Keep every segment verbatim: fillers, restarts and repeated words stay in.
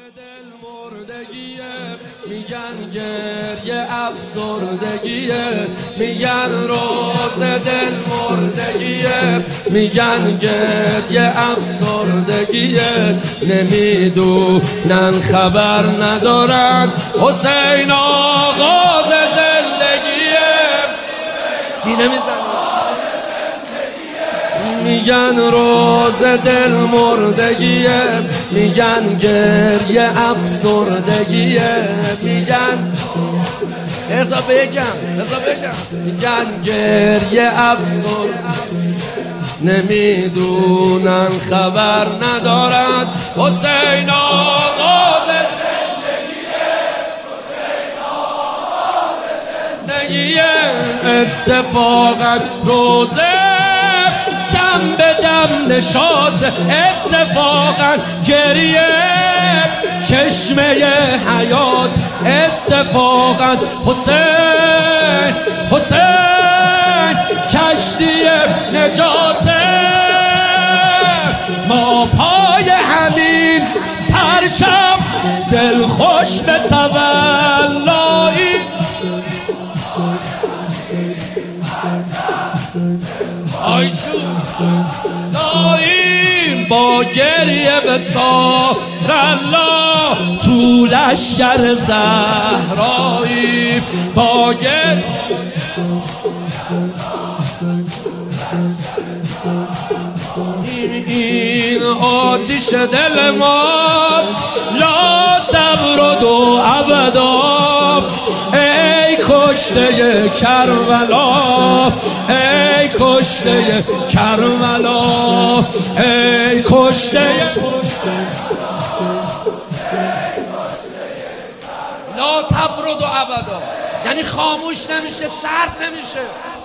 دل مردگیه، میگن گریه افسردگیه، میگن روز دل مردگیه، میگن گریه افسردگیه، نمیدونن خبر ندارن حسین آغاز زندگیه. سینه میزن میگن روز دل مردگیه، میگن گریه افسردگیه، میگن بذار بگم بذار بگم میگن گریه افسردگیه، نمیدونن خبر ندارن حسین آغاز زندگیه، حسین آغاز زندگیه. اتفاقا روزه دم به دم نشاط، اتفاقا گریه چشمه حیات، اتفاقا حسین حسین کشتی نجات. ما پای همین پرچم دل خوش به تولایی، آی چون داییم با گریه به سارالله، تو لشکر زهرایی با گریه. این آتش دل ما لا تبرد و ابدا، ای کشته کربلا، ای کشته کربلا، ای کشته لا تبرد و ابدا، یعنی خاموش نمیشه، سرد نمیشه.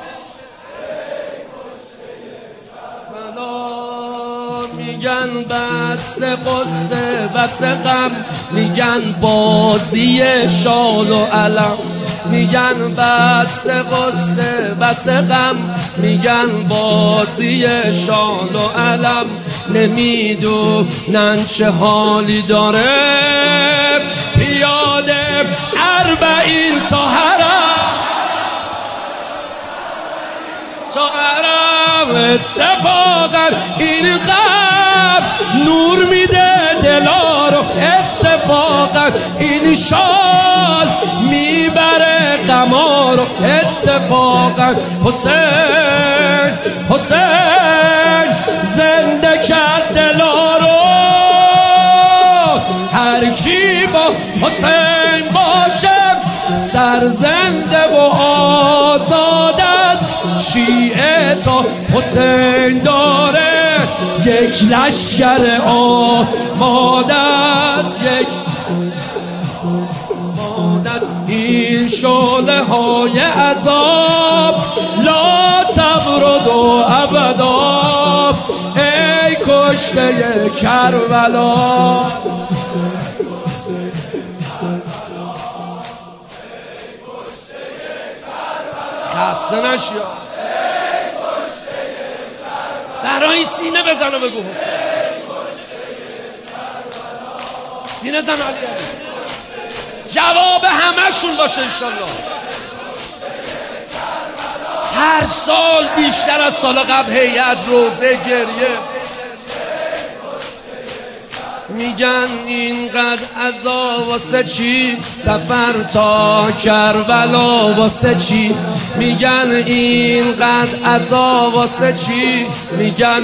میگن بس قصه بس غم، میگن بازی شال و علم، میگن بس قصه بس غم، میگن بازی شال و علم، نمیدونن چه حالی داره پیاده اربعین تا حرم، تا حرم. اتفاقا این قلب نور میده دلا رو، اتفاقا این شال میبره غما رو، اتفاقا حسین حسین زنده کرد دلا رو. هر کی با حسین باشه سرزنده و آزاد است، شیعه تا حسین داره یک لشکر آماده است، یک آماده است. این شعله های عذاب لا تبرد و ابدا، ای کشته کربلا. خسته نشی برای سینه بزن و بگو حسین، سینه زن علی علی، جواب همشون باشه انشالله. هر سال بیشتر از سال قبل هیئت روزه گریه، میگن اینقدر عذاب واسه چی، سفر تا کربلا واسه چی، میگن اینقدر عذاب واسه چی، میگن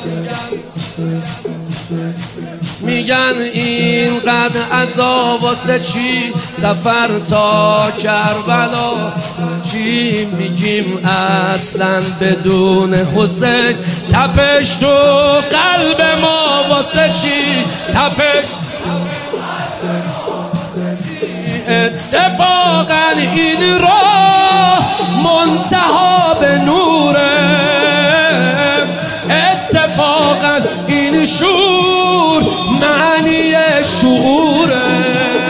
میگن اینقدر عذاب واسه چی، سفر تا کربلا چی، میگیم اصلا بدون حسین تپش تو قلب ما واسه چی، تپش. اتفاقا این راه منتها به نوره، اتفاقا این شور معنی شعوره،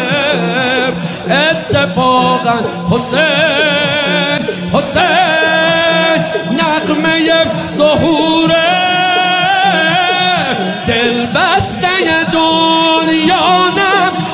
اتفاقا حسین حسین نغمه ظهوره، دل بسته دنیا نم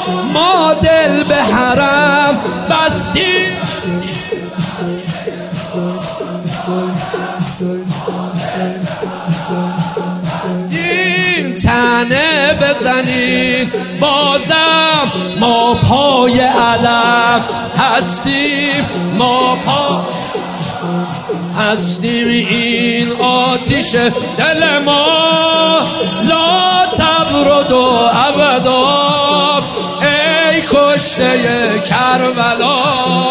منه بزنید بازم ما پای علم هستیم، ما پا هستیم، این آتیش دل ما لا تبرد و ابدا. ای کشته کربلا،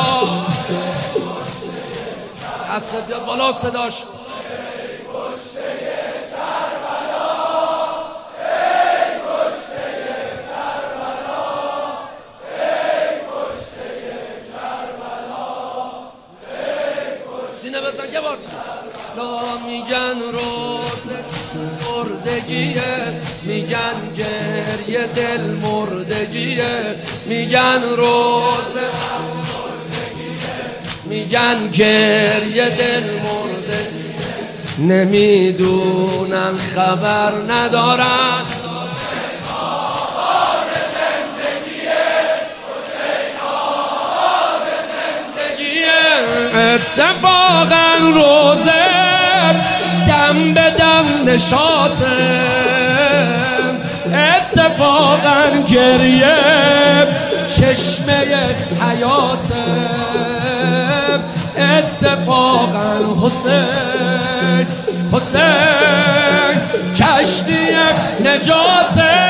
دستت بیاد بالا صداش. سینه بزن یه بار. لا میگن روز مردگیه، میگن گریه دل مردگیه، میگن روز میگن گریه دل مردگیه، نمیدونن خبر ندارن اتفاقا روزه دم به دم نشاطه، اتفاقا گریه چشمه حیاته، اتفاقا حسین حسین کشتی نجاته.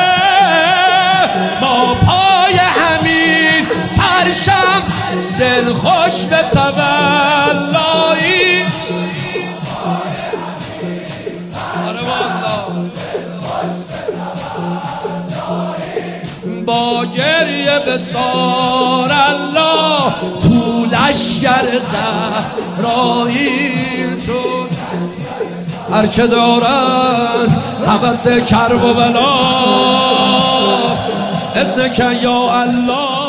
ما پای همین پرشم دل خوش به تولایی، با گریه به سار الله تو لشگر زهرایی، تو هر که دارن هوس کرب و بلا اذنک یا الله.